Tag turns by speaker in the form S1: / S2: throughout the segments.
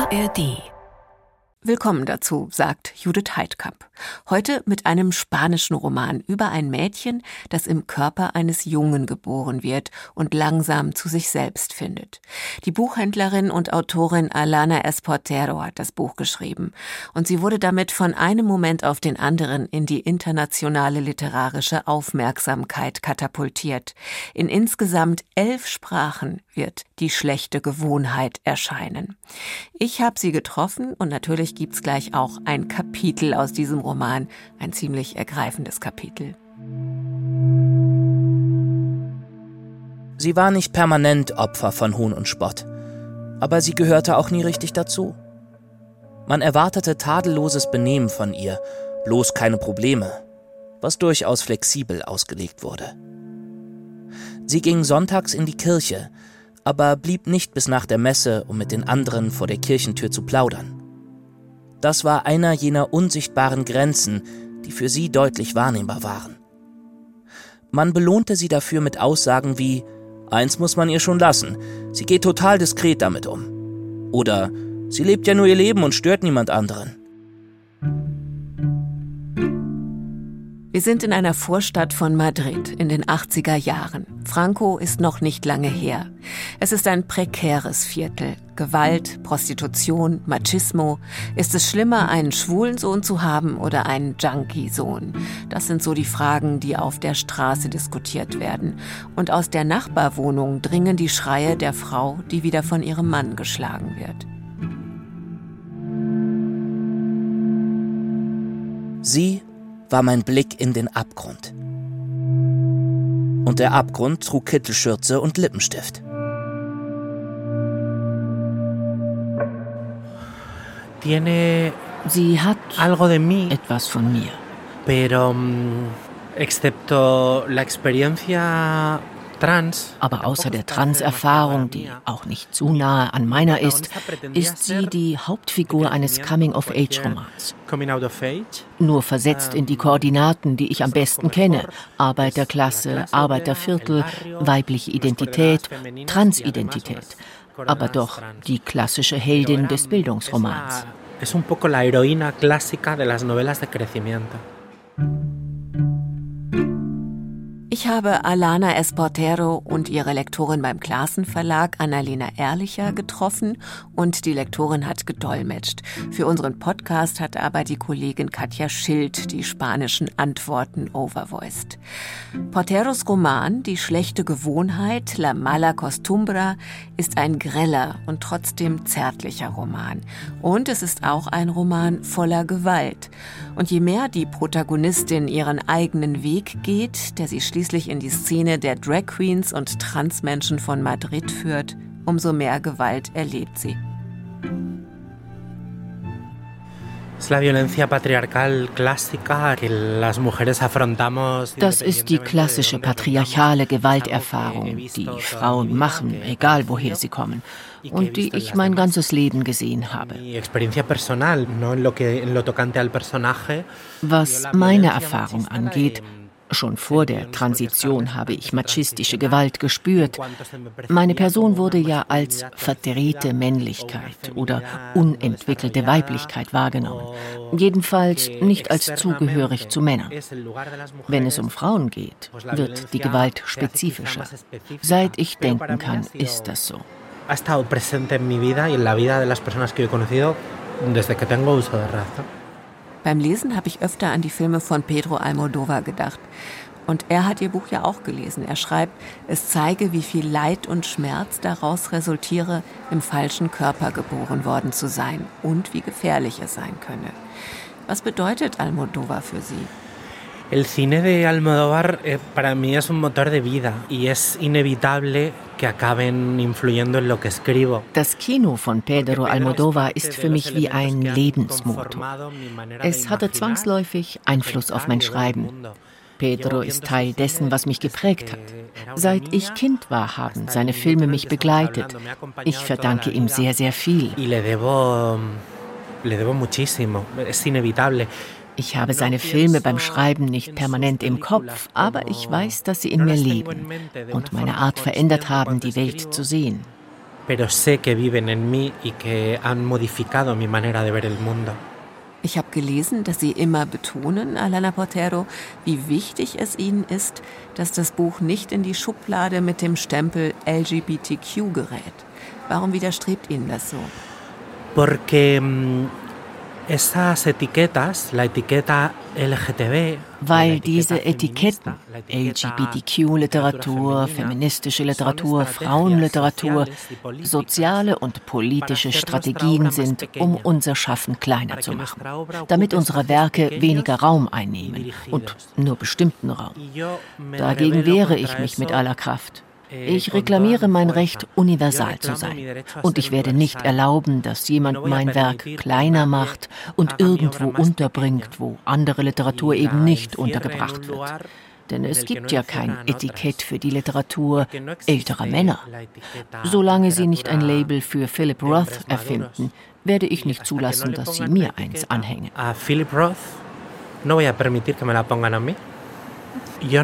S1: ARD. Willkommen dazu, sagt Judith Heidkamp. Heute mit einem spanischen Roman über ein Mädchen, das im Körper eines Jungen geboren wird und langsam zu sich selbst findet. Die Buchhändlerin und Autorin Alana Esportero hat das Buch geschrieben. Und sie wurde damit von einem Moment auf den anderen in die internationale literarische Aufmerksamkeit katapultiert. In insgesamt 11 Sprachen wird Die schlechte Gewohnheit erscheinen. Ich habe sie getroffen und natürlich gibt's gleich auch ein Kapitel aus diesem Roman, ein ziemlich ergreifendes Kapitel.
S2: Sie war nicht permanent Opfer von Hohn und Spott, aber sie gehörte auch nie richtig dazu. Man erwartete tadelloses Benehmen von ihr, bloß keine Probleme, was durchaus flexibel ausgelegt wurde. Sie ging sonntags in die Kirche, aber blieb nicht bis nach der Messe, um mit den anderen vor der Kirchentür zu plaudern. Das war einer jener unsichtbaren Grenzen, die für sie deutlich wahrnehmbar waren. Man belohnte sie dafür mit Aussagen wie: Eins muss man ihr schon lassen, sie geht total diskret damit um. Oder: Sie lebt ja nur ihr Leben und stört niemand anderen.
S1: Wir sind in einer Vorstadt von Madrid in den 80er Jahren. Franco ist noch nicht lange her. Es ist ein prekäres Viertel. Gewalt, Prostitution, Machismo. Ist es schlimmer, einen schwulen Sohn zu haben oder einen Junkie-Sohn? Das sind so die Fragen, die auf der Straße diskutiert werden. Und aus der Nachbarwohnung dringen die Schreie der Frau, die wieder von ihrem Mann geschlagen wird.
S2: Sie war mein Blick in den Abgrund. Und der Abgrund trug Kittelschürze und Lippenstift.
S3: Sie hat etwas von mir. Pero, excepto la experiencia trans, aber außer der Trans-Erfahrung, die auch nicht zu nahe an meiner ist sie die Hauptfigur eines Coming-of-Age-Romans. Nur versetzt in die Koordinaten, die ich am besten kenne: Arbeiterklasse, Arbeiterviertel, weibliche Identität, Transidentität. Aber doch die klassische Heldin des Bildungsromans. Es un poco la heroína clásica de las novelas de crecimiento.
S1: Ich habe Alana Esportero und ihre Lektorin beim Classen Verlag, Annalena Ehrlicher, getroffen und die Lektorin hat gedolmetscht. Für unseren Podcast hat aber die Kollegin Katja Schild die spanischen Antworten overvoiced. Porteros Roman Die schlechte Gewohnheit, La mala costumbre, ist ein greller und trotzdem zärtlicher Roman. Und es ist auch ein Roman voller Gewalt. Und je mehr die Protagonistin ihren eigenen Weg geht, der sie schließlich in die Szene der Drag Queens und Transmenschen von Madrid führt, umso mehr Gewalt erlebt sie.
S3: Das ist die klassische patriarchale Gewalterfahrung, die Frauen machen, egal woher sie kommen, und die ich mein ganzes Leben gesehen habe. Was meine Erfahrung angeht, schon vor der Transition habe ich machistische Gewalt gespürt. Meine Person wurde ja als verdrehte Männlichkeit oder unentwickelte Weiblichkeit wahrgenommen. Jedenfalls nicht als zugehörig zu Männern. Wenn es um Frauen geht, wird die Gewalt spezifischer. Seit ich denken kann, ist das so. Ha estado presente en mi vida y en la vida de las personas que he conocido desde que tengo uso de razón.
S1: Beim Lesen habe ich öfter an die Filme von Pedro Almodóvar gedacht. Und er hat ihr Buch ja auch gelesen. Er schreibt, es zeige, wie viel Leid und Schmerz daraus resultiere, im falschen Körper geboren worden zu sein und wie gefährlich es sein könne. Was bedeutet Almodóvar für Sie?
S4: El cine de Almodóvar para mí es un motor de vida y es inevitable que acaben influyendo en lo que escribo.
S3: Das Kino von Pedro Almodóvar ist für mich wie ein Lebensmotto. Es hatte zwangsläufig Einfluss auf mein Schreiben. Pedro ist Teil dessen, was mich geprägt hat. Seit ich Kind war, haben seine Filme mich begleitet. Ich verdanke ihm sehr, sehr viel.
S4: Le debo muchísimo. Es inevitable.
S3: Ich habe seine Filme beim Schreiben nicht permanent im Kopf, aber ich weiß, dass sie in mir leben und meine Art verändert haben, die Welt zu sehen.
S4: pero sé que viven en mí y que han modificado mi manera de ver el mundo.
S1: Ich habe gelesen, dass Sie immer betonen, Alana Portero, wie wichtig es Ihnen ist, dass das Buch nicht in die Schublade mit dem Stempel LGBTQ gerät. Warum widerstrebt Ihnen das so?
S4: Porque esas etiquetas, la etiqueta LGTB,
S3: weil diese Etiketten, LGBTQ-Literatur, feministische Literatur, Frauenliteratur, soziale und politische Strategien sind, um unser Schaffen kleiner zu machen, damit unsere Werke weniger Raum einnehmen und nur bestimmten Raum. Dagegen wehre ich mich mit aller Kraft. Ich reklamiere mein Recht, universal zu sein. Und ich werde nicht erlauben, dass jemand mein Werk kleiner macht und irgendwo unterbringt, wo andere Literatur eben nicht untergebracht wird. Denn es gibt ja kein Etikett für die Literatur älterer Männer. Solange sie nicht ein Label für Philip Roth erfinden, werde ich nicht zulassen, dass sie mir eins anhängen.
S4: Philip Roth, no voy a permitir que me la pongan a mí. Yo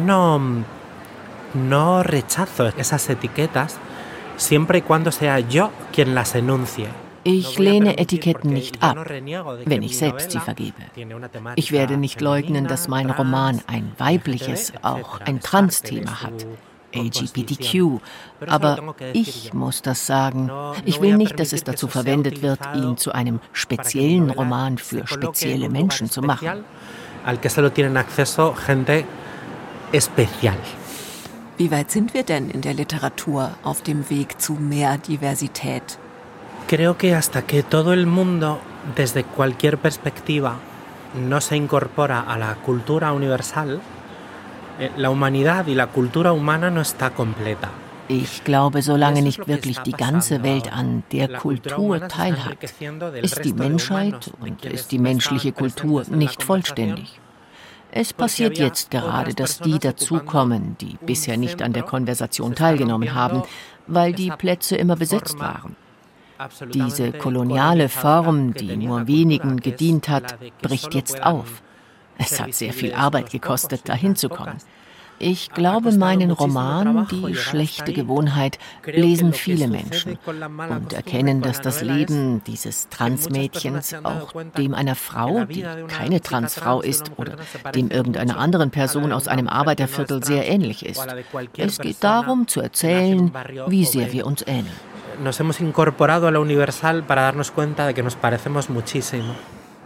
S4: no rechazo esas etiquetas siempre y cuando sea yo quien las enuncie.
S3: Ich lehne Etiketten nicht ab, wenn ich selbst sie vergebe. Ich werde nicht leugnen, dass mein Roman ein weibliches, auch ein Trans-Thema hat, LGBTQ. Aber ich muss das sagen. Ich will nicht, dass es dazu verwendet wird, ihn zu einem speziellen Roman für spezielle Menschen zu machen.
S4: Al que solo tienen acceso gente especial.
S1: Wie weit sind wir denn in der Literatur auf dem Weg zu mehr Diversität?
S4: Creo que hasta que todo el mundo, desde cualquier perspectiva, no se incorpora a la cultura universal, la humanidad y la cultura humana no está completa.
S3: Ich glaube, solange nicht wirklich die ganze Welt an der Kultur teilhat, ist die Menschheit und ist die menschliche Kultur nicht vollständig. Es passiert jetzt gerade, dass die dazukommen, die bisher nicht an der Konversation teilgenommen haben, weil die Plätze immer besetzt waren. Diese koloniale Form, die nur wenigen gedient hat, bricht jetzt auf. Es hat sehr viel Arbeit gekostet, dahin zu kommen. Ich glaube, meinen Roman, Die schlechte Gewohnheit, lesen viele Menschen und erkennen, dass das Leben dieses Transmädchens auch dem einer Frau, die keine Transfrau ist, oder dem irgendeiner anderen Person aus einem Arbeiterviertel sehr ähnlich ist. Es geht darum, zu erzählen, wie sehr wir uns ähneln.
S4: Nos hemos incorporado a la universal para darnos cuenta de que nos parecemos muchísimo.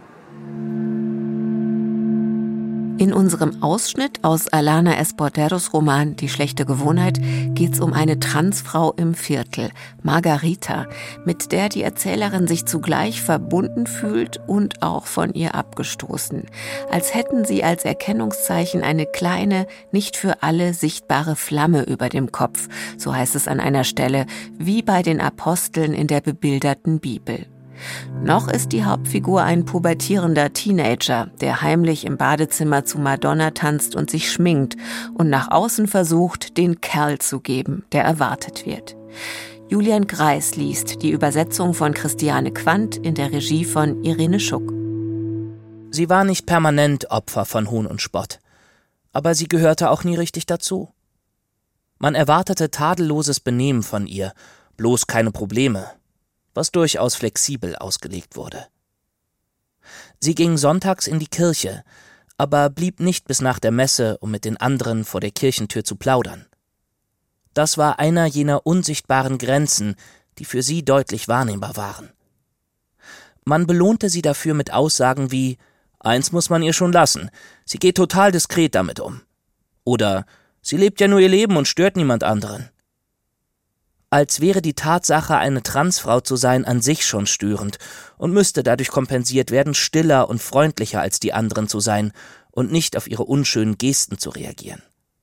S1: In unserem Ausschnitt aus Alana S. Porteros Roman Die schlechte Gewohnheit geht's um eine Transfrau im Viertel, Margarita, mit der die Erzählerin sich zugleich verbunden fühlt und auch von ihr abgestoßen. Als hätten sie als Erkennungszeichen eine kleine, nicht für alle sichtbare Flamme über dem Kopf, so heißt es an einer Stelle, wie bei den Aposteln in der bebilderten Bibel. Noch ist die Hauptfigur ein pubertierender Teenager, der heimlich im Badezimmer zu Madonna tanzt und sich schminkt und nach außen versucht, den Kerl zu geben, der erwartet wird. Julian Greis liest die Übersetzung von Christiane Quandt in der Regie von Irene Schuck.
S2: Sie war nicht permanent Opfer von Hohn und Spott, aber sie gehörte auch nie richtig dazu. Man erwartete tadelloses Benehmen von ihr, bloß keine Probleme, was durchaus flexibel ausgelegt wurde. Sie ging sonntags in die Kirche, aber blieb nicht bis nach der Messe, um mit den anderen vor der Kirchentür zu plaudern. Das war einer jener unsichtbaren Grenzen, die für sie deutlich wahrnehmbar waren. Man belohnte sie dafür mit Aussagen wie: Eins muss man ihr schon lassen, sie geht total diskret damit um. Oder: Sie lebt ja nur ihr Leben und stört niemand anderen. Als wäre die Tatsache, eine Transfrau zu sein, an sich schon störend und müsste dadurch kompensiert werden, stiller und freundlicher als die anderen zu sein und nicht auf ihre unschönen Gesten zu reagieren.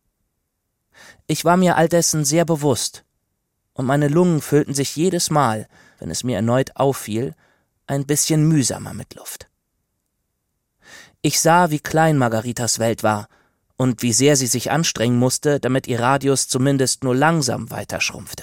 S2: Ich war mir all dessen sehr bewusst, und meine Lungen füllten sich jedes Mal, wenn es mir erneut auffiel, ein bisschen mühsamer mit Luft. Ich sah, wie klein Margaritas Welt war und wie sehr sie sich anstrengen musste, damit ihr Radius zumindest nur langsam weiter schrumpfte.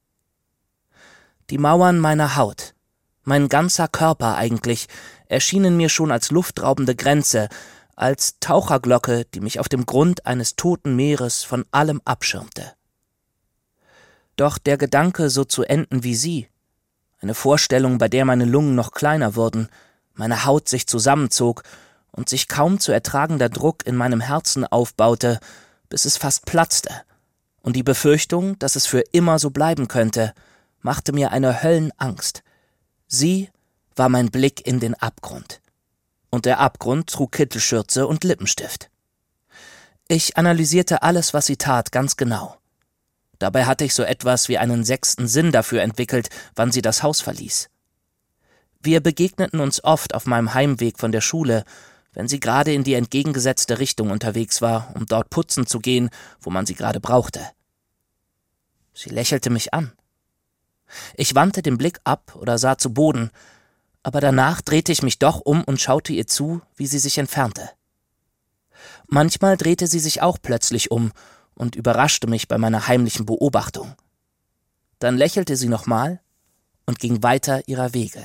S2: Die Mauern meiner Haut, mein ganzer Körper eigentlich, erschienen mir schon als luftraubende Grenze, als Taucherglocke, die mich auf dem Grund eines toten Meeres von allem abschirmte. Doch der Gedanke, so zu enden wie sie, eine Vorstellung, bei der meine Lungen noch kleiner wurden, meine Haut sich zusammenzog und sich kaum zu ertragender Druck in meinem Herzen aufbaute, bis es fast platzte, und die Befürchtung, dass es für immer so bleiben könnte, machte mir eine Höllenangst. Sie war mein Blick in den Abgrund. Und der Abgrund trug Kittelschürze und Lippenstift. Ich analysierte alles, was sie tat, ganz genau. Dabei hatte ich so etwas wie einen 6. Sinn dafür entwickelt, wann sie das Haus verließ. Wir begegneten uns oft auf meinem Heimweg von der Schule, wenn sie gerade in die entgegengesetzte Richtung unterwegs war, um dort putzen zu gehen, wo man sie gerade brauchte. Sie lächelte mich an. Ich wandte den Blick ab oder sah zu Boden, aber danach drehte ich mich doch um und schaute ihr zu, wie sie sich entfernte. Manchmal drehte sie sich auch plötzlich um und überraschte mich bei meiner heimlichen Beobachtung. Dann lächelte sie nochmal und ging weiter ihrer Wege.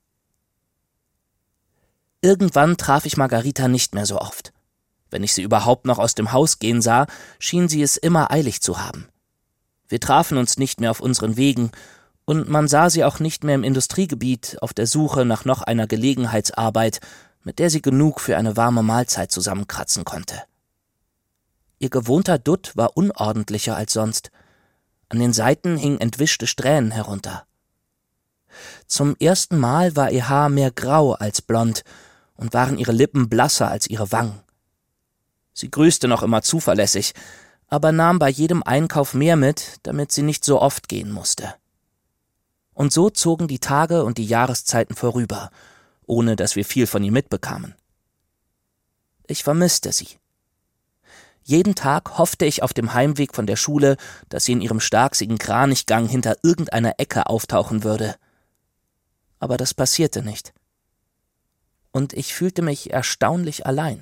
S2: Irgendwann traf ich Margarita nicht mehr so oft. Wenn ich sie überhaupt noch aus dem Haus gehen sah, schien sie es immer eilig zu haben. Wir trafen uns nicht mehr auf unseren Wegen, und man sah sie auch nicht mehr im Industriegebiet auf der Suche nach noch einer Gelegenheitsarbeit, mit der sie genug für eine warme Mahlzeit zusammenkratzen konnte. Ihr gewohnter Dutt war unordentlicher als sonst. An den Seiten hingen entwischte Strähnen herunter. Zum ersten Mal war ihr Haar mehr grau als blond und waren ihre Lippen blasser als ihre Wangen. Sie grüßte noch immer zuverlässig, aber nahm bei jedem Einkauf mehr mit, damit sie nicht so oft gehen musste. Und so zogen die Tage und die Jahreszeiten vorüber, ohne dass wir viel von ihr mitbekamen. Ich vermisste sie. Jeden Tag hoffte ich auf dem Heimweg von der Schule, dass sie in ihrem starksigen Kranichgang hinter irgendeiner Ecke auftauchen würde. Aber das passierte nicht. Und ich fühlte mich erstaunlich allein.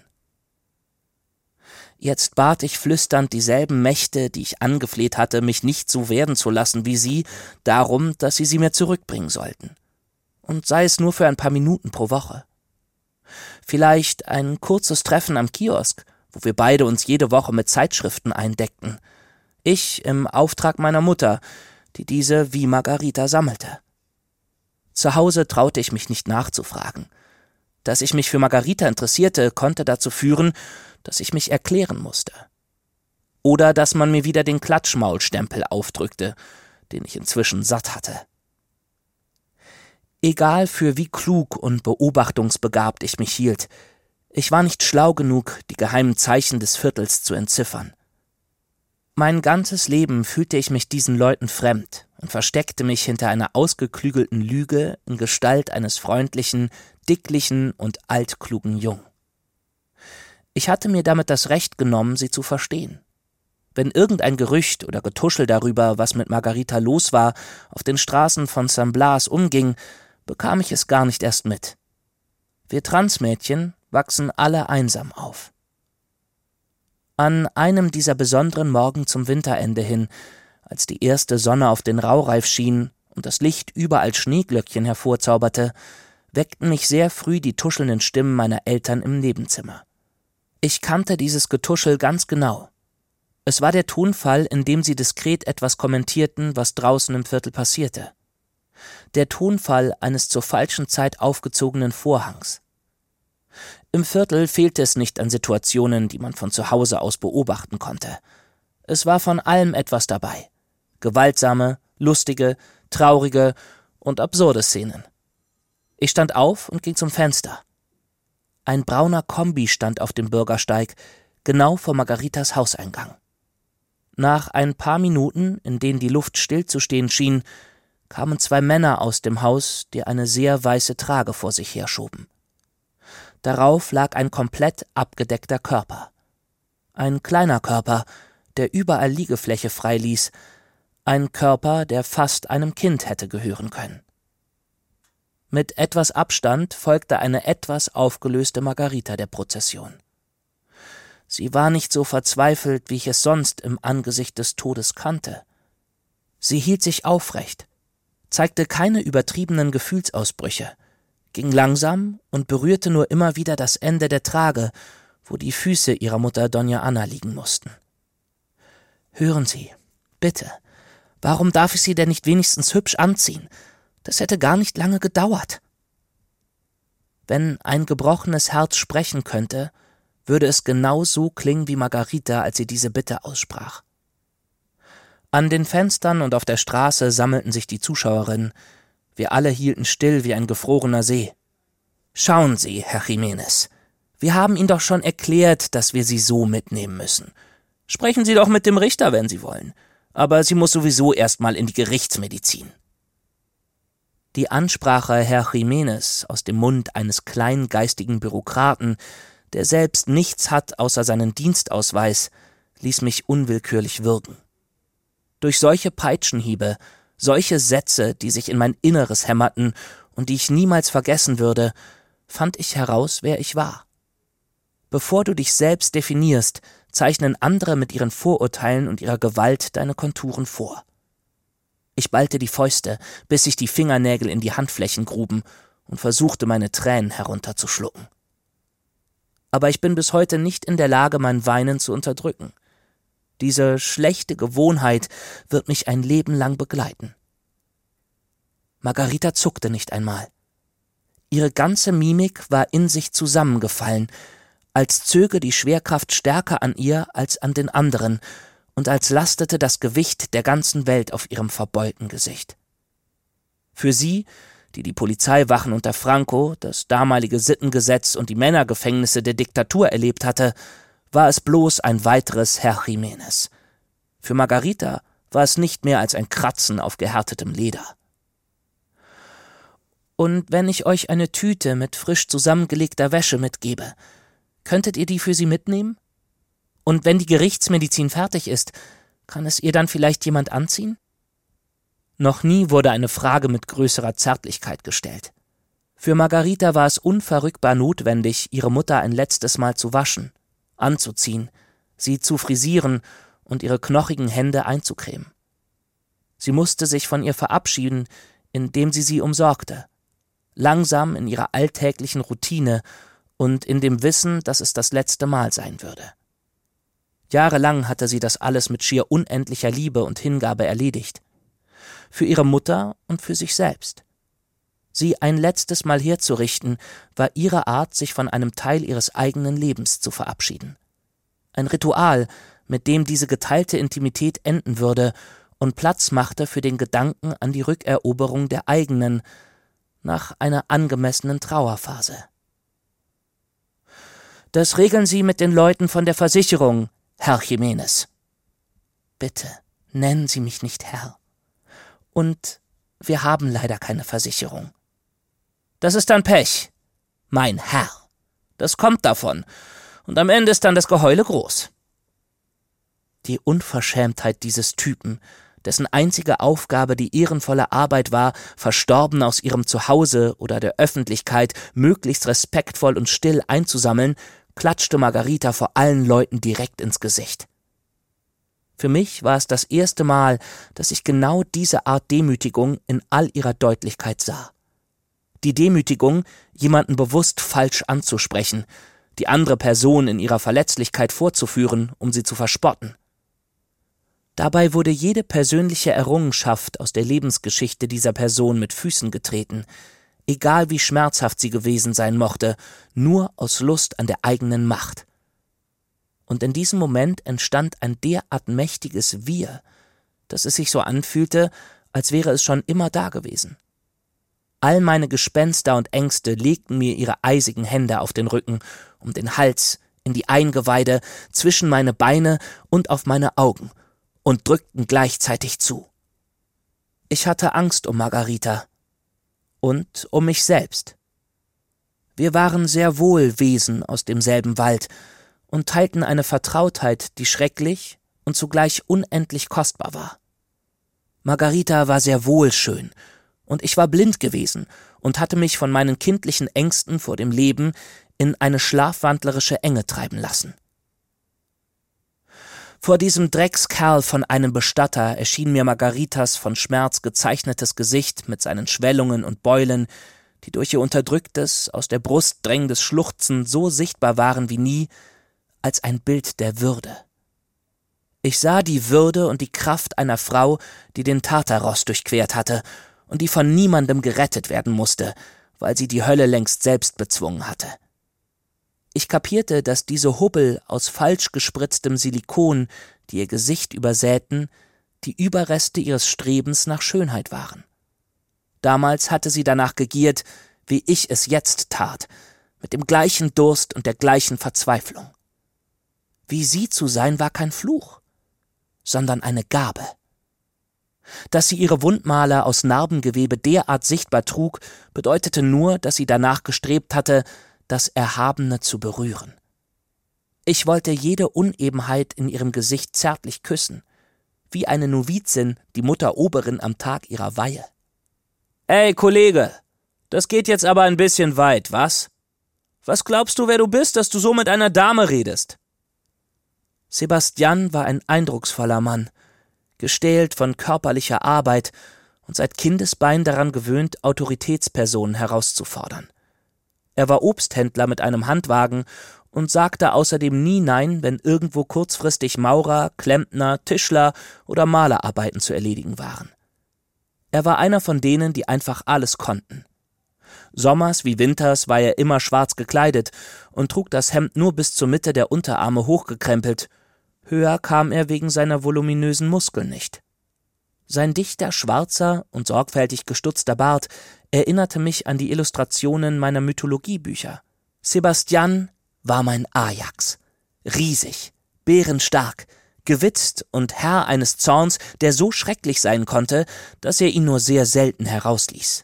S2: Jetzt bat ich flüsternd dieselben Mächte, die ich angefleht hatte, mich nicht so werden zu lassen wie sie, darum, dass sie mir zurückbringen sollten. Und sei es nur für ein paar Minuten pro Woche. Vielleicht ein kurzes Treffen am Kiosk, wo wir beide uns jede Woche mit Zeitschriften eindeckten. Ich im Auftrag meiner Mutter, die diese wie Margarita sammelte. Zu Hause traute ich mich nicht nachzufragen. Dass ich mich für Margarita interessierte, konnte dazu führen, dass ich mich erklären musste. Oder dass man mir wieder den Klatschmaulstempel aufdrückte, den ich inzwischen satt hatte. Egal für wie klug und beobachtungsbegabt ich mich hielt, ich war nicht schlau genug, die geheimen Zeichen des Viertels zu entziffern. Mein ganzes Leben fühlte ich mich diesen Leuten fremd und versteckte mich hinter einer ausgeklügelten Lüge in Gestalt eines freundlichen, dicklichen und altklugen Jungen. Ich hatte mir damit das Recht genommen, sie zu verstehen. Wenn irgendein Gerücht oder Getuschel darüber, was mit Margarita los war, auf den Straßen von San Blas umging, bekam ich es gar nicht erst mit. Wir Transmädchen wachsen alle einsam auf. An einem dieser besonderen Morgen zum Winterende hin, als die erste Sonne auf den Raureif schien und das Licht überall Schneeglöckchen hervorzauberte, weckten mich sehr früh die tuschelnden Stimmen meiner Eltern im Nebenzimmer. Ich kannte dieses Getuschel ganz genau. Es war der Tonfall, in dem sie diskret etwas kommentierten, was draußen im Viertel passierte. Der Tonfall eines zur falschen Zeit aufgezogenen Vorhangs. Im Viertel fehlte es nicht an Situationen, die man von zu Hause aus beobachten konnte. Es war von allem etwas dabei. Gewaltsame, lustige, traurige und absurde Szenen. Ich stand auf und ging zum Fenster. Ein brauner Kombi stand auf dem Bürgersteig, genau vor Margaritas Hauseingang. Nach ein paar Minuten, in denen die Luft stillzustehen schien, kamen 2 Männer aus dem Haus, die eine sehr weiße Trage vor sich herschoben. Darauf lag ein komplett abgedeckter Körper. Ein kleiner Körper, der überall Liegefläche freiließ, ein Körper, der fast einem Kind hätte gehören können. Mit etwas Abstand folgte eine etwas aufgelöste Margarita der Prozession. Sie war nicht so verzweifelt, wie ich es sonst im Angesicht des Todes kannte. Sie hielt sich aufrecht, zeigte keine übertriebenen Gefühlsausbrüche, ging langsam und berührte nur immer wieder das Ende der Trage, wo die Füße ihrer Mutter Doña Anna liegen mussten. »Hören Sie, bitte, Warum darf ich sie denn nicht wenigstens hübsch anziehen? Das hätte gar nicht lange gedauert. Wenn ein gebrochenes Herz sprechen könnte, würde es genau so klingen wie Margarita, als sie diese Bitte aussprach. An den Fenstern und auf der Straße sammelten sich die Zuschauerinnen. Wir alle hielten still wie ein gefrorener See. »Schauen Sie, Herr Jiménez, wir haben Ihnen doch schon erklärt, dass wir Sie so mitnehmen müssen. Sprechen Sie doch mit dem Richter, wenn Sie wollen. Aber sie muss sowieso erstmal in die Gerichtsmedizin.« Die Ansprache Herr Jiménez aus dem Mund eines kleinen geistigen Bürokraten, der selbst nichts hat außer seinen Dienstausweis, ließ mich unwillkürlich würgen. Durch solche Peitschenhiebe, solche Sätze, die sich in mein Inneres hämmerten und die ich niemals vergessen würde, fand ich heraus, wer ich war. Bevor du dich selbst definierst, zeichnen andere mit ihren Vorurteilen und ihrer Gewalt deine Konturen vor. Ich ballte die Fäuste, bis sich die Fingernägel in die Handflächen gruben und versuchte, meine Tränen herunterzuschlucken. Aber ich bin bis heute nicht in der Lage, mein Weinen zu unterdrücken. Diese schlechte Gewohnheit wird mich ein Leben lang begleiten. Margarita zuckte nicht einmal. Ihre ganze Mimik war in sich zusammengefallen, als zöge die Schwerkraft stärker an ihr als an den anderen und als lastete das Gewicht der ganzen Welt auf ihrem verbeulten Gesicht. Für sie, die die Polizeiwachen unter Franco, das damalige Sittengesetz und die Männergefängnisse der Diktatur erlebt hatte, war es bloß ein weiteres Herr Jiménez. Für Margarita war es nicht mehr als ein Kratzen auf gehärtetem Leder. »Und wenn ich euch eine Tüte mit frisch zusammengelegter Wäsche mitgebe, könntet ihr die für sie mitnehmen? Und wenn die Gerichtsmedizin fertig ist, kann es ihr dann vielleicht jemand anziehen?« Noch nie wurde eine Frage mit größerer Zärtlichkeit gestellt. Für Margarita war es unverrückbar notwendig, ihre Mutter ein letztes Mal zu waschen, anzuziehen, sie zu frisieren und ihre knochigen Hände einzucremen. Sie musste sich von ihr verabschieden, indem sie umsorgte, langsam in ihrer alltäglichen Routine und in dem Wissen, dass es das letzte Mal sein würde. Jahrelang hatte sie das alles mit schier unendlicher Liebe und Hingabe erledigt. Für ihre Mutter und für sich selbst. Sie ein letztes Mal herzurichten, war ihre Art, sich von einem Teil ihres eigenen Lebens zu verabschieden. Ein Ritual, mit dem diese geteilte Intimität enden würde und Platz machte für den Gedanken an die Rückeroberung der eigenen, nach einer angemessenen Trauerphase. »Das regeln Sie mit den Leuten von der Versicherung, Herr Jiménez.« »Bitte, nennen Sie mich nicht Herr. Und wir haben leider keine Versicherung.« »Das ist dann Pech, mein Herr. Das kommt davon. Und am Ende ist dann das Geheule groß.« Die Unverschämtheit dieses Typen, dessen einzige Aufgabe die ehrenvolle Arbeit war, Verstorbene aus ihrem Zuhause oder der Öffentlichkeit möglichst respektvoll und still einzusammeln, klatschte Margarita vor allen Leuten direkt ins Gesicht. Für mich war es das erste Mal, dass ich genau diese Art Demütigung in all ihrer Deutlichkeit sah. Die Demütigung, jemanden bewusst falsch anzusprechen, die andere Person in ihrer Verletzlichkeit vorzuführen, um sie zu verspotten. Dabei wurde jede persönliche Errungenschaft aus der Lebensgeschichte dieser Person mit Füßen getreten, egal wie schmerzhaft sie gewesen sein mochte, nur aus Lust an der eigenen Macht. Und in diesem Moment entstand ein derart mächtiges Wir, dass es sich so anfühlte, als wäre es schon immer da gewesen. All meine Gespenster und Ängste legten mir ihre eisigen Hände auf den Rücken, um den Hals, in die Eingeweide, zwischen meine Beine und auf meine Augen und drückten gleichzeitig zu. Ich hatte Angst um Margarita und um mich selbst. Wir waren sehr wohl Wesen aus demselben Wald und teilten eine Vertrautheit, die schrecklich und zugleich unendlich kostbar war. Margarita war sehr wohl schön, und ich war blind gewesen und hatte mich von meinen kindlichen Ängsten vor dem Leben in eine schlafwandlerische Enge treiben lassen. Vor diesem Dreckskerl von einem Bestatter erschien mir Margaritas von Schmerz gezeichnetes Gesicht mit seinen Schwellungen und Beulen, die durch ihr unterdrücktes, aus der Brust drängendes Schluchzen so sichtbar waren wie nie, als ein Bild der Würde. Ich sah die Würde und die Kraft einer Frau, die den Tartaros durchquert hatte und die von niemandem gerettet werden musste, weil sie die Hölle längst selbst bezwungen hatte. Ich kapierte, dass diese Hubbel aus falsch gespritztem Silikon, die ihr Gesicht übersäten, die Überreste ihres Strebens nach Schönheit waren. Damals hatte sie danach gegiert, wie ich es jetzt tat, mit dem gleichen Durst und der gleichen Verzweiflung. Wie sie zu sein, war kein Fluch, sondern eine Gabe. Dass sie ihre Wundmale aus Narbengewebe derart sichtbar trug, bedeutete nur, dass sie danach gestrebt hatte, das Erhabene zu berühren. Ich wollte jede Unebenheit in ihrem Gesicht zärtlich küssen, wie eine Novizin die Mutter Oberin am Tag ihrer Weihe. »Ey, Kollege, das geht jetzt aber ein bisschen weit, was? Was glaubst du, wer du bist, dass du so mit einer Dame redest?« Sebastian war ein eindrucksvoller Mann, gestählt von körperlicher Arbeit und seit Kindesbein daran gewöhnt, Autoritätspersonen herauszufordern. Er war Obsthändler mit einem Handwagen und sagte außerdem nie Nein, wenn irgendwo kurzfristig Maurer, Klempner, Tischler oder Malerarbeiten zu erledigen waren. Er war einer von denen, die einfach alles konnten. Sommers wie winters war er immer schwarz gekleidet und trug das Hemd nur bis zur Mitte der Unterarme hochgekrempelt. Höher kam er wegen seiner voluminösen Muskeln nicht. Sein dichter, schwarzer und sorgfältig gestutzter Bart erinnerte mich an die Illustrationen meiner Mythologiebücher. Sebastian war mein Ajax. Riesig, bärenstark, gewitzt und Herr eines Zorns, der so schrecklich sein konnte, dass er ihn nur sehr selten herausließ.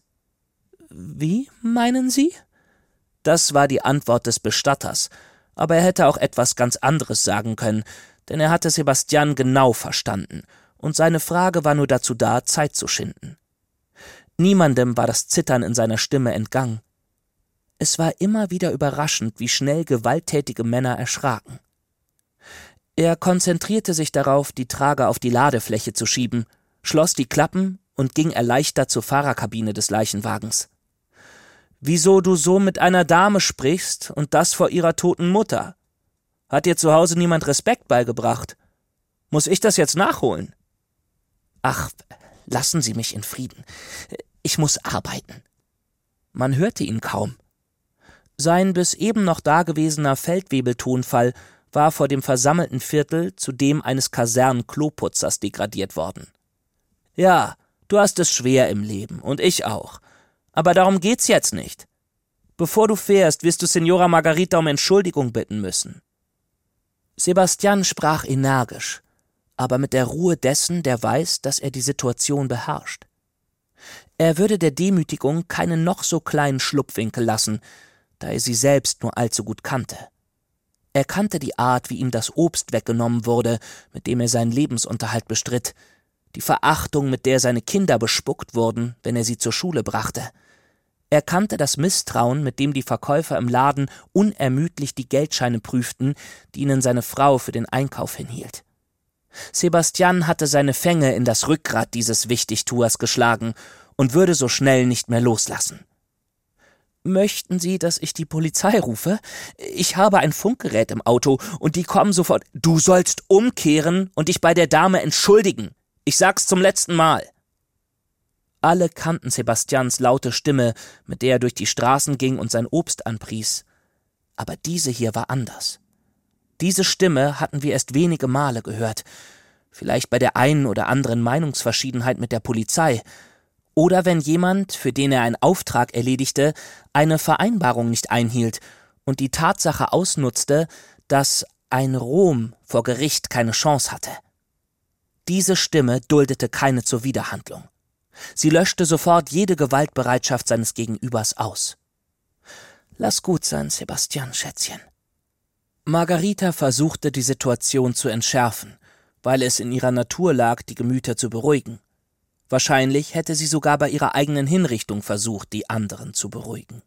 S2: »Wie, meinen Sie?« Das war die Antwort des Bestatters, aber er hätte auch etwas ganz anderes sagen können, denn er hatte Sebastian genau verstanden, und seine Frage war nur dazu da, Zeit zu schinden. Niemandem war das Zittern in seiner Stimme entgangen. Es war immer wieder überraschend, wie schnell gewalttätige Männer erschraken. Er konzentrierte sich darauf, die Trage auf die Ladefläche zu schieben, schloss die Klappen und ging erleichtert zur Fahrerkabine des Leichenwagens. »Wieso du so mit einer Dame sprichst und das vor ihrer toten Mutter? Hat dir zu Hause niemand Respekt beigebracht? Muss ich das jetzt nachholen?« »Ach, lassen Sie mich in Frieden. Ich muss arbeiten.« Man hörte ihn kaum. Sein bis eben noch dagewesener Feldwebeltonfall war vor dem versammelten Viertel zu dem eines Kasernen-Kloputzers degradiert worden. »Ja, du hast es schwer im Leben und ich auch. Aber darum geht's jetzt nicht. Bevor du fährst, wirst du Signora Margarita um Entschuldigung bitten müssen.« Sebastian sprach energisch, aber mit der Ruhe dessen, der weiß, dass er die Situation beherrscht. Er würde der Demütigung keinen noch so kleinen Schlupfwinkel lassen, da er sie selbst nur allzu gut kannte. Er kannte die Art, wie ihm das Obst weggenommen wurde, mit dem er seinen Lebensunterhalt bestritt, die Verachtung, mit der seine Kinder bespuckt wurden, wenn er sie zur Schule brachte. Er kannte das Misstrauen, mit dem die Verkäufer im Laden unermüdlich die Geldscheine prüften, die ihnen seine Frau für den Einkauf hinhielt. Sebastian hatte seine Fänge in das Rückgrat dieses Wichtigtuers geschlagen und würde so schnell nicht mehr loslassen. »Möchten Sie, dass ich die Polizei rufe? Ich habe ein Funkgerät im Auto und die kommen sofort.« »Du sollst umkehren und dich bei der Dame entschuldigen. Ich sag's zum letzten Mal.« Alle kannten Sebastians laute Stimme, mit der er durch die Straßen ging und sein Obst anpries. Aber diese hier war anders. Diese Stimme hatten wir erst wenige Male gehört. Vielleicht bei der einen oder anderen Meinungsverschiedenheit mit der Polizei. Oder wenn jemand, für den er einen Auftrag erledigte, eine Vereinbarung nicht einhielt und die Tatsache ausnutzte, dass ein Rom vor Gericht keine Chance hatte. Diese Stimme duldete keine Zuwiderhandlung. Sie löschte sofort jede Gewaltbereitschaft seines Gegenübers aus. »Lass gut sein, Sebastian, Schätzchen.« Margarita versuchte, die Situation zu entschärfen, weil es in ihrer Natur lag, die Gemüter zu beruhigen. Wahrscheinlich hätte sie sogar bei ihrer eigenen Hinrichtung versucht, die anderen zu beruhigen.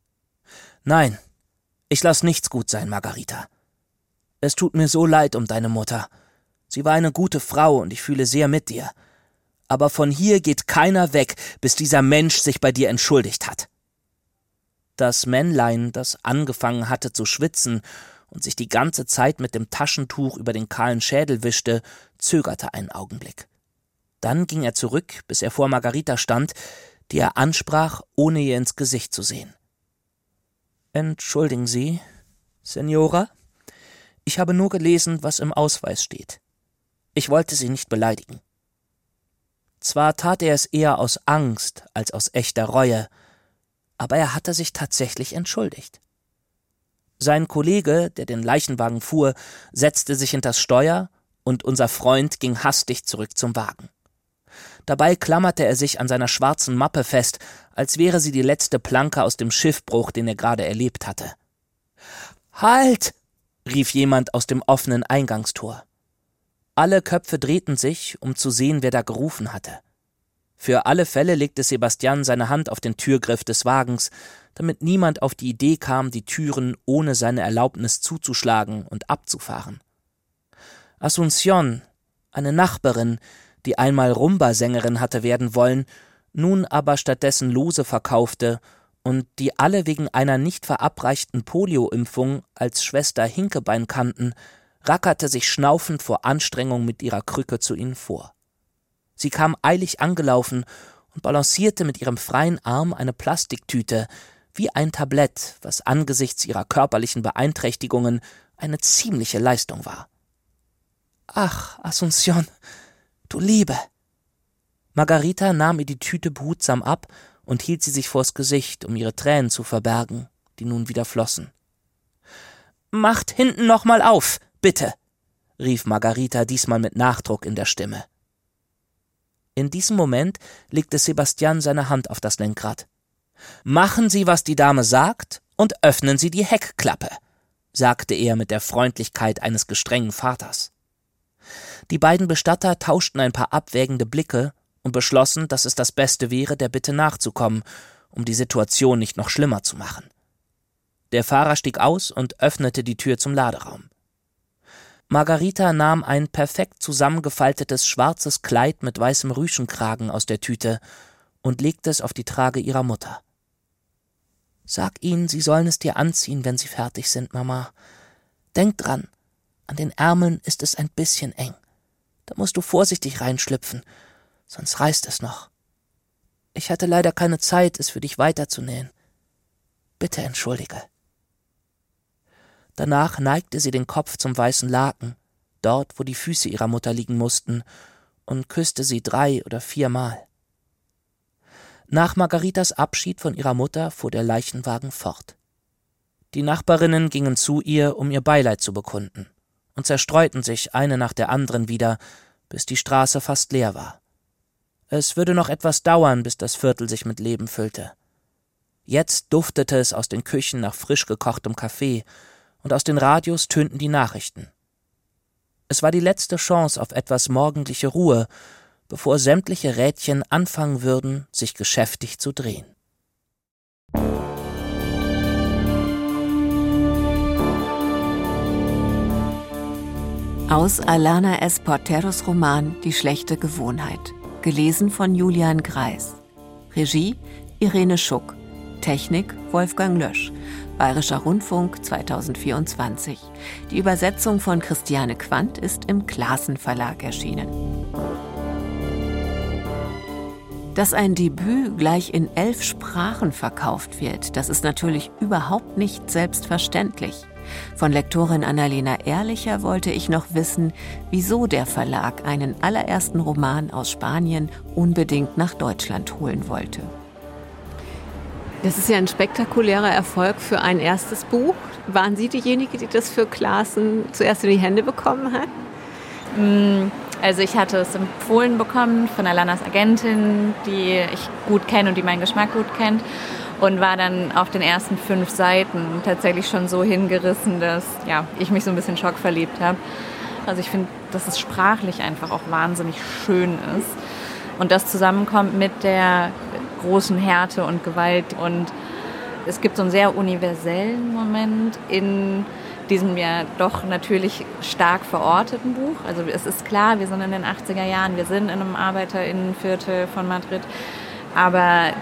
S2: »Nein, ich lass nichts gut sein, Margarita. Es tut mir so leid um deine Mutter. Sie war eine gute Frau und ich fühle sehr mit dir. Aber von hier geht keiner weg, bis dieser Mensch sich bei dir entschuldigt hat.« Das Männlein, das angefangen hatte zu schwitzen und sich die ganze Zeit mit dem Taschentuch über den kahlen Schädel wischte, zögerte einen Augenblick. Dann ging er zurück, bis er vor Margarita stand, die er ansprach, ohne ihr ins Gesicht zu sehen. »Entschuldigen Sie, Senora, ich habe nur gelesen, was im Ausweis steht. Ich wollte Sie nicht beleidigen.« Zwar tat er es eher aus Angst als aus echter Reue, aber er hatte sich tatsächlich entschuldigt. Sein Kollege, der den Leichenwagen fuhr, setzte sich hinters Steuer und unser Freund ging hastig zurück zum Wagen. Dabei klammerte er sich an seiner schwarzen Mappe fest, als wäre sie die letzte Planke aus dem Schiffbruch, den er gerade erlebt hatte. »Halt!« rief jemand aus dem offenen Eingangstor. Alle Köpfe drehten sich, um zu sehen, wer da gerufen hatte. Für alle Fälle legte Sebastian seine Hand auf den Türgriff des Wagens, damit niemand auf die Idee kam, die Türen ohne seine Erlaubnis zuzuschlagen und abzufahren. Asunción, eine Nachbarin, die einmal Rumba-Sängerin hatte werden wollen, nun aber stattdessen Lose verkaufte und die alle wegen einer nicht verabreichten Polio-Impfung als Schwester Hinkebein kannten, rackerte sich schnaufend vor Anstrengung mit ihrer Krücke zu ihnen vor. Sie kam eilig angelaufen und balancierte mit ihrem freien Arm eine Plastiktüte, wie ein Tablett, was angesichts ihrer körperlichen Beeinträchtigungen eine ziemliche Leistung war. »Ach, Asunción, du Liebe!« Margarita nahm ihr die Tüte behutsam ab und hielt sie sich vors Gesicht, um ihre Tränen zu verbergen, die nun wieder flossen. »Macht hinten noch mal auf, bitte«, rief Margarita diesmal mit Nachdruck in der Stimme. In diesem Moment legte Sebastian seine Hand auf das Lenkrad. »Machen Sie, was die Dame sagt, und öffnen Sie die Heckklappe«, sagte er mit der Freundlichkeit eines gestrengen Vaters. Die beiden Bestatter tauschten ein paar abwägende Blicke und beschlossen, dass es das Beste wäre, der Bitte nachzukommen, um die Situation nicht noch schlimmer zu machen. Der Fahrer stieg aus und öffnete die Tür zum Laderaum. Margarita nahm ein perfekt zusammengefaltetes schwarzes Kleid mit weißem Rüschenkragen aus der Tüte und legte es auf die Trage ihrer Mutter. »Sag ihnen, sie sollen es dir anziehen, wenn sie fertig sind, Mama. Denk dran, an den Ärmeln ist es ein bisschen eng. Da musst du vorsichtig reinschlüpfen, sonst reißt es noch. Ich hatte leider keine Zeit, es für dich weiterzunähen. Bitte entschuldige.« Danach neigte sie den Kopf zum weißen Laken, dort, wo die Füße ihrer Mutter liegen mussten, und küsste sie 3 oder 4 Mal. Nach Margaritas Abschied von ihrer Mutter fuhr der Leichenwagen fort. Die Nachbarinnen gingen zu ihr, um ihr Beileid zu bekunden, und zerstreuten sich eine nach der anderen wieder, bis die Straße fast leer war. Es würde noch etwas dauern, bis das Viertel sich mit Leben füllte. Jetzt duftete es aus den Küchen nach frisch gekochtem Kaffee, und aus den Radios tönten die Nachrichten. Es war die letzte Chance auf etwas morgendliche Ruhe, bevor sämtliche Rädchen anfangen würden, sich geschäftig zu drehen.
S1: Aus Alana Esporteros Roman »Die schlechte Gewohnheit«, gelesen von Julian Greis. Regie Irene Schuck. Technik Wolfgang Lösch. Bayerischer Rundfunk 2024. Die Übersetzung von Christiane Quandt ist im Classen Verlag erschienen. Dass ein Debüt gleich in 11 Sprachen verkauft wird, das ist natürlich überhaupt nicht selbstverständlich. Von Lektorin Annalena Ehrlicher wollte ich noch wissen, wieso der Verlag einen allerersten Roman aus Spanien unbedingt nach Deutschland holen wollte.
S5: Das ist ja ein spektakulärer Erfolg für ein erstes Buch. Waren Sie diejenige, die das für Classen zuerst in die Hände bekommen hat?
S6: Also ich hatte es empfohlen bekommen von Alanas Agentin, die ich gut kenne und die meinen Geschmack gut kennt. Und war dann auf den ersten 5 Seiten tatsächlich schon so hingerissen, dass ich mich so ein bisschen schockverliebt habe. Also ich finde, dass es sprachlich einfach auch wahnsinnig schön ist. Und das zusammenkommt mit der großen Härte und Gewalt. Und es gibt so einen sehr universellen Moment in diesem ja doch natürlich stark verorteten Buch. Also es ist klar, wir sind in den 80er Jahren, wir sind in einem ArbeiterInnenviertel von Madrid. Aber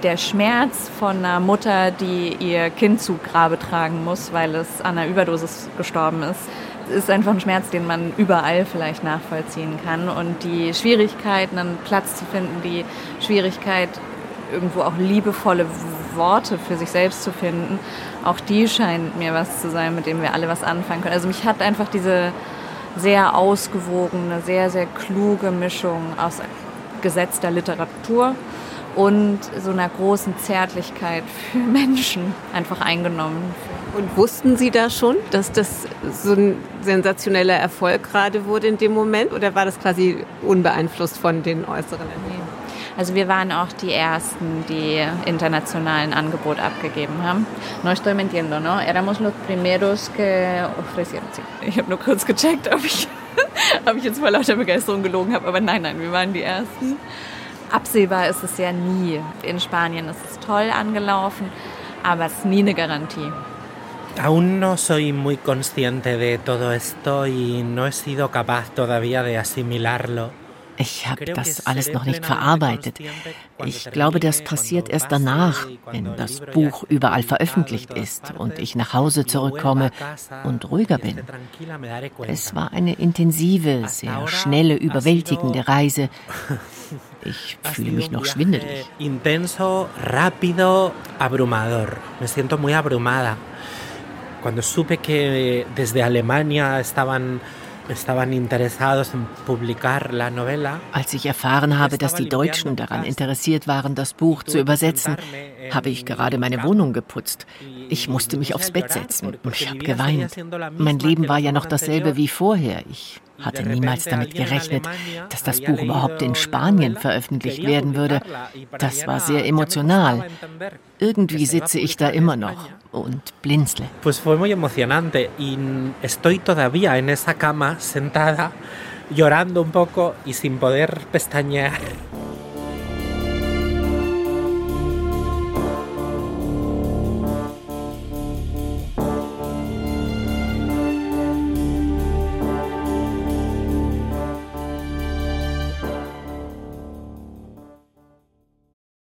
S6: der Schmerz von einer Mutter, die ihr Kind zu Grabe tragen muss, weil es an einer Überdosis gestorben ist einfach ein Schmerz, den man überall vielleicht nachvollziehen kann. Und die Schwierigkeit, einen Platz zu finden, die Schwierigkeit, irgendwo auch liebevolle Worte für sich selbst zu finden, auch die scheint mir was zu sein, mit dem wir alle was anfangen können. Also mich hat einfach diese sehr ausgewogene, sehr, sehr kluge Mischung aus gesetzter Literatur und so einer großen Zärtlichkeit für Menschen einfach eingenommen.
S5: Und wussten Sie da schon, dass das so ein sensationeller Erfolg gerade wurde in dem Moment? Oder war das quasi unbeeinflusst von den äußeren Erwähnungen?
S6: Also wir waren auch die Ersten, die international ein Angebot abgegeben haben. No estoy mintiendo, ¿no? Éramos los primeros que ofrecieron. Ich habe nur kurz gecheckt, ob ich jetzt vor lauter Begeisterung gelogen habe. Aber nein, wir waren die Ersten. Absehbar ist es ja nie. In Spanien ist es toll angelaufen, aber es ist nie eine Garantie.
S4: Aún no soy muy consciente de todo esto y no he sido capaz todavía de asimilarlo.
S3: Ich habe das alles noch nicht verarbeitet. Ich glaube, das passiert erst danach, wenn das Buch überall veröffentlicht ist und ich nach Hause zurückkomme und ruhiger bin. Es war eine intensive, sehr schnelle, überwältigende Reise. Ich fühle mich noch schwindelig.
S4: Intenso, rápido, abrumador. Me siento muy abrumada. Cuando supe que desde Alemania estaban interesados en publicar la novela.
S3: Als ich erfahren habe, dass die Deutschen daran interessiert waren, das Buch zu übersetzen, habe ich gerade meine Wohnung geputzt. Ich musste mich aufs Bett setzen und ich habe geweint. Mein Leben war ja noch dasselbe wie vorher. Ich hatte niemals damit gerechnet, dass das Buch überhaupt in Spanien veröffentlicht werden würde. Das war sehr emotional. Irgendwie sitze ich da immer noch und blinzle.
S4: Pues fue muy emocionante y estoy todavía en esa cama sentada llorando un poco y sin poder pestañear.